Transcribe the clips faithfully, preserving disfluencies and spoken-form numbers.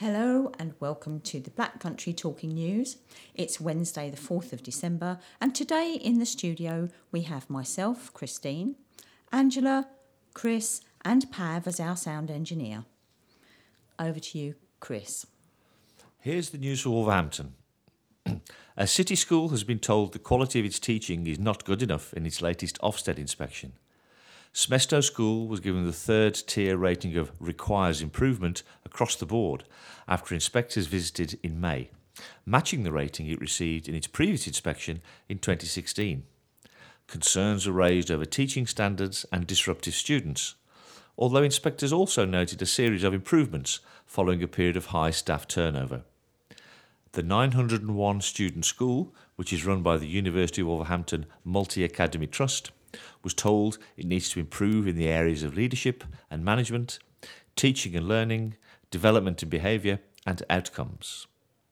Hello and welcome to the Black Country Talking News. It's Wednesday the fourth of December and today in the studio we have myself, Christine, Angela, Chris and Pav as our sound engineer. Over to you, Chris. Here's the news for Wolverhampton. A city school has been told the quality of its teaching is not good enough in its latest Ofsted inspection. Smestow School was given the third tier rating of requires improvement across the board after inspectors visited in May, matching the rating it received in its previous inspection in twenty sixteen. Concerns were raised over teaching standards and disruptive students, although inspectors also noted a series of improvements following a period of high staff turnover. The nine hundred and one student school, which is run by the University of Wolverhampton Multi-Academy Trust, was told it needs to improve in the areas of leadership and management, teaching and learning, development and behaviour, and outcomes.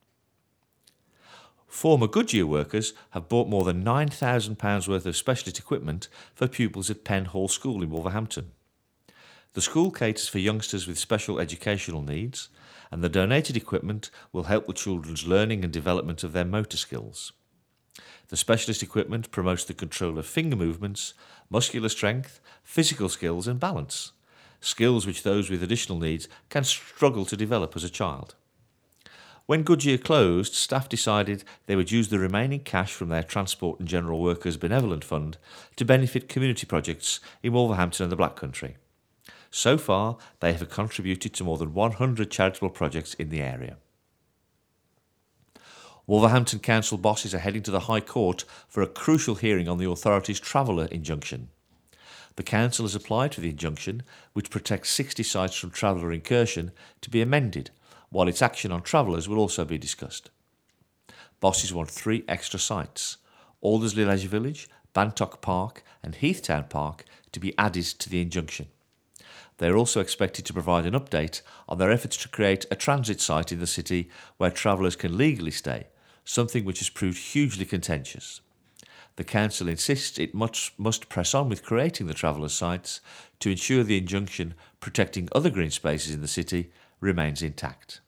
Former Goodyear workers have bought more than nine thousand pounds worth of specialist equipment for pupils at Penn Hall School in Wolverhampton. The school caters for youngsters with special educational needs, and the donated equipment will help with children's learning and development of their motor skills. The specialist equipment promotes the control of finger movements, muscular strength, physical skills and balance, skills which those with additional needs can struggle to develop as a child. When Goodyear closed, staff decided they would use the remaining cash from their Transport and General Workers Benevolent Fund to benefit community projects in Wolverhampton and the Black Country. So far, they have contributed to more than one hundred charitable projects in the area. Wolverhampton Council bosses are heading to the High Court for a crucial hearing on the authority's traveller injunction. The council has applied for the injunction, which protects sixty sites from traveller incursion, to be amended, while its action on travellers will also be discussed. Bosses want three extra sites, Aldersley Leisure Village, Bantock Park and Heathtown Park, to be added to the injunction. They are also expected to provide an update on their efforts to create a transit site in the city where travellers can legally stay, something which has proved hugely contentious. The council insists it must, must press on with creating the travellers' sites to ensure the injunction protecting other green spaces in the city remains intact.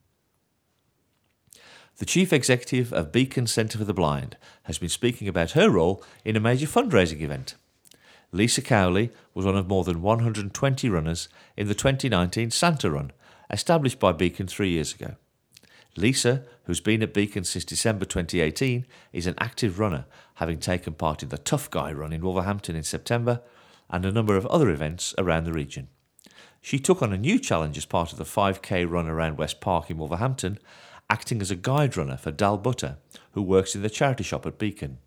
The chief executive of Beacon Centre for the Blind has been speaking about her role in a major fundraising event. Lisa Cowley was one of more than one hundred twenty runners in the twenty nineteen Santa Run, established by Beacon three years ago. Lisa, who's been at Beacon since December twenty eighteen, is an active runner, having taken part in the Tough Guy Run in Wolverhampton in September and a number of other events around the region. She took on a new challenge as part of the five K run around West Park in Wolverhampton, acting as a guide runner for Dal Butter, who works in the charity shop at Beacon.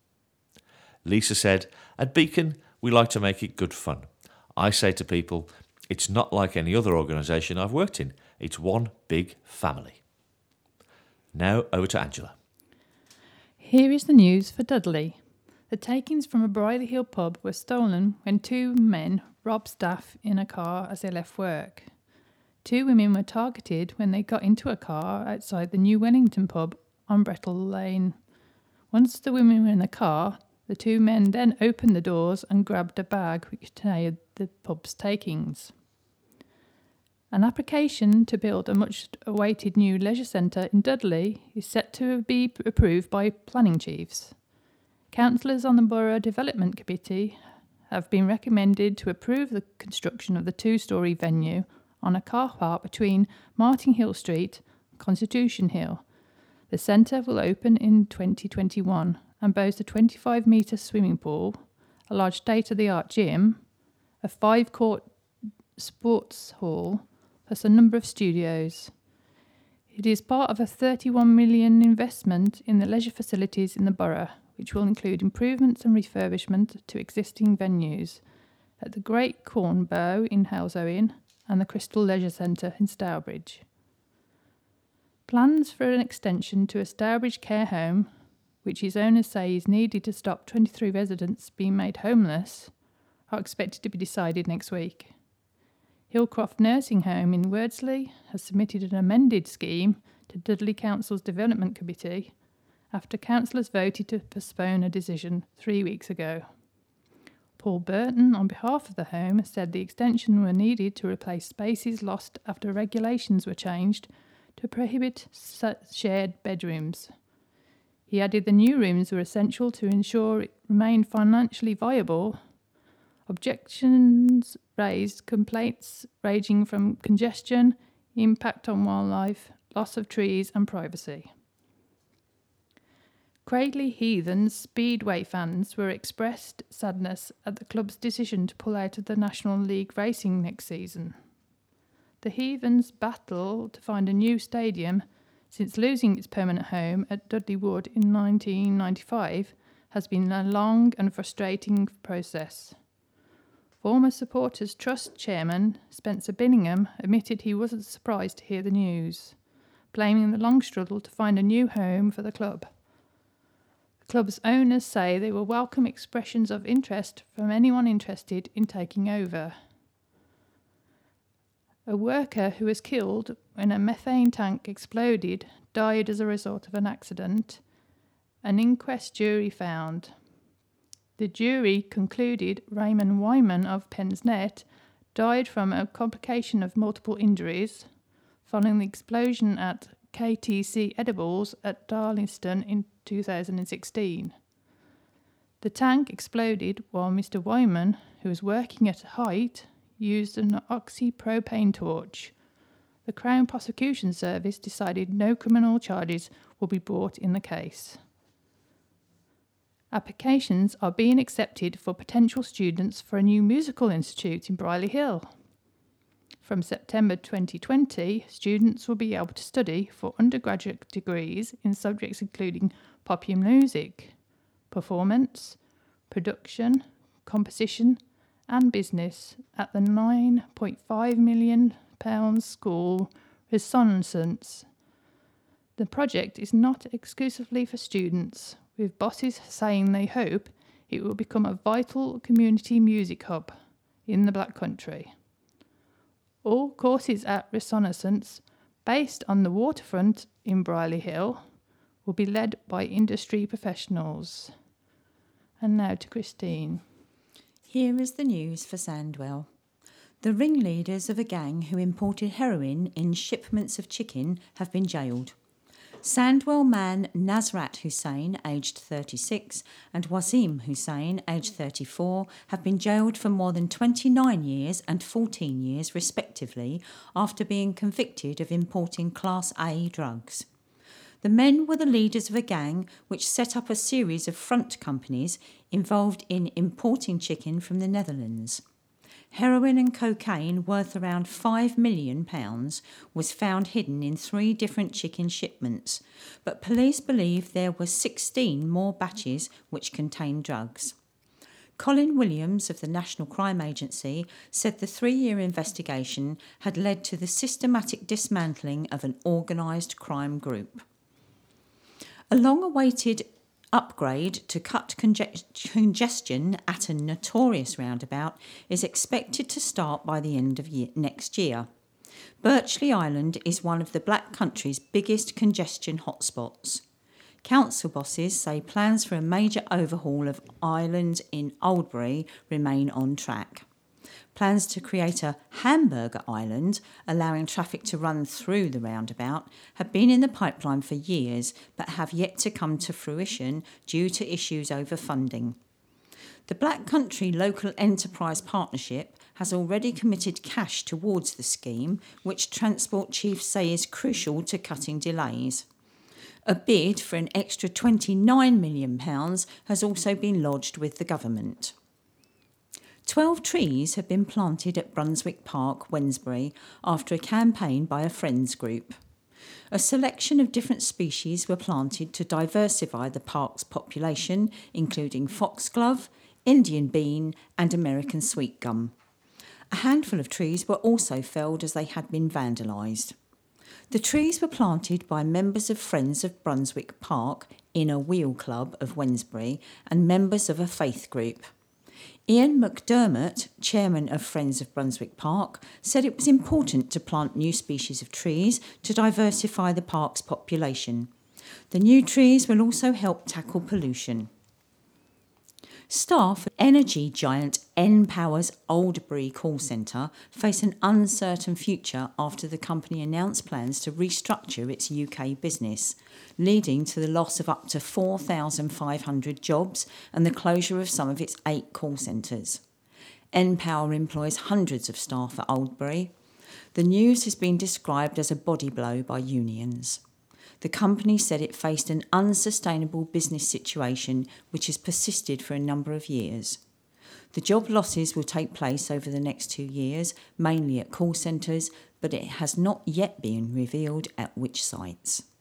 Lisa said, "At Beacon, we like to make it good fun. I say to people, it's not like any other organisation I've worked in. It's one big family." Now over to Angela. Here is the news for Dudley. The takings from a Briley Hill pub were stolen when two men robbed staff in a car as they left work. Two women were targeted when they got into a car outside the New Wellington pub on Brettle Lane. Once the women were in the car, the two men then opened the doors and grabbed a bag which contained the pub's takings. An application to build a much-awaited new leisure centre in Dudley is set to be approved by planning chiefs. Councillors on the Borough Development Committee have been recommended to approve the construction of the two-storey venue on a car park between Martin Hill Street and Constitution Hill. The centre will open in twenty twenty-one and boasts a twenty-five metre swimming pool, a large state-of-the-art gym, a five-court sports hall, plus a number of studios. It is part of a thirty-one million pounds investment in the leisure facilities in the borough, which will include improvements and refurbishment to existing venues at the Great Cornbow in Halesowen and the Crystal Leisure Centre in Stourbridge. Plans for an extension to a Stourbridge care home, which his owners say is needed to stop twenty-three residents being made homeless, are expected to be decided next week. Hillcroft Nursing Home in Wordsley has submitted an amended scheme to Dudley Council's Development Committee after councillors voted to postpone a decision three weeks ago. Paul Burton, on behalf of the home, said the extension were needed to replace spaces lost after regulations were changed to prohibit shared bedrooms. He added the new rooms were essential to ensure it remained financially viable. Objections raised, complaints ranging from congestion, impact on wildlife, loss of trees and privacy. Cradley Heathens Speedway fans were expressed sadness at the club's decision to pull out of the National League racing next season. The Heathens' battle to find a new stadium since losing its permanent home at Dudley Wood in nineteen ninety-five has been a long and frustrating process. Former Supporters Trust chairman Spencer Binningham admitted he wasn't surprised to hear the news, blaming the long struggle to find a new home for the club. The club's owners say they will welcome expressions of interest from anyone interested in taking over. A worker who was killed when a methane tank exploded died as a result of an accident, an inquest jury found. The jury concluded Raymond Wyman of Pensnet died from a complication of multiple injuries following the explosion at K T C Edibles at Darlington in two thousand sixteen. The tank exploded while Mister Wyman, who was working at height, used an oxypropane torch. The Crown Prosecution Service decided no criminal charges will be brought in the case. Applications are being accepted for potential students for a new musical institute in Brierley Hill. From September twenty twenty, students will be able to study for undergraduate degrees in subjects including popular music, performance, production, composition, and business at the nine point five million pounds school Renaissance. The project is not exclusively for students, with bosses saying they hope it will become a vital community music hub in the Black Country. All courses at Renaissance, based on the waterfront in Brierley Hill, will be led by industry professionals. And now to Christine. Here is the news for Sandwell. The ringleaders of a gang who imported heroin in shipments of chicken have been jailed. Sandwell man Nasrat Hussain, aged thirty-six, and Wasim Hussain, aged thirty-four, have been jailed for more than twenty-nine years and fourteen years, respectively, after being convicted of importing Class A drugs. The men were the leaders of a gang which set up a series of front companies involved in importing chicken from the Netherlands. Heroin and cocaine worth around five million pounds was found hidden in three different chicken shipments, but police believe there were sixteen more batches which contained drugs. Colin Williams of the National Crime Agency said the three-year investigation had led to the systematic dismantling of an organised crime group. A long-awaited upgrade to cut conge- congestion at a notorious roundabout is expected to start by the end of year- next year. Birchley Island is one of the Black Country's biggest congestion hotspots. Council bosses say plans for a major overhaul of islands in Oldbury remain on track. Plans to create a hamburger island, allowing traffic to run through the roundabout, have been in the pipeline for years but have yet to come to fruition due to issues over funding. The Black Country Local Enterprise Partnership has already committed cash towards the scheme, which Transport Chiefs say is crucial to cutting delays. A bid for an extra twenty-nine million pounds has also been lodged with the government. Twelve trees have been planted at Brunswick Park, Wednesbury, after a campaign by a friends group. A selection of different species were planted to diversify the park's population, including foxglove, Indian bean and American sweet gum. A handful of trees were also felled as they had been vandalised. The trees were planted by members of Friends of Brunswick Park, Inner Wheel Club of Wednesbury, and members of a faith group. Ian McDermott, chairman of Friends of Brunswick Park, said it was important to plant new species of trees to diversify the park's population. The new trees will also help tackle pollution. Staff at energy giant npower's Oldbury call centre face an uncertain future after the company announced plans to restructure its U K business, leading to the loss of up to four thousand five hundred jobs and the closure of some of its eight call centres. npower employs hundreds of staff at Oldbury. The news has been described as a body blow by unions. The company said it faced an unsustainable business situation which has persisted for a number of years. The job losses will take place over the next two years, mainly at call centres, but it has not yet been revealed at which sites.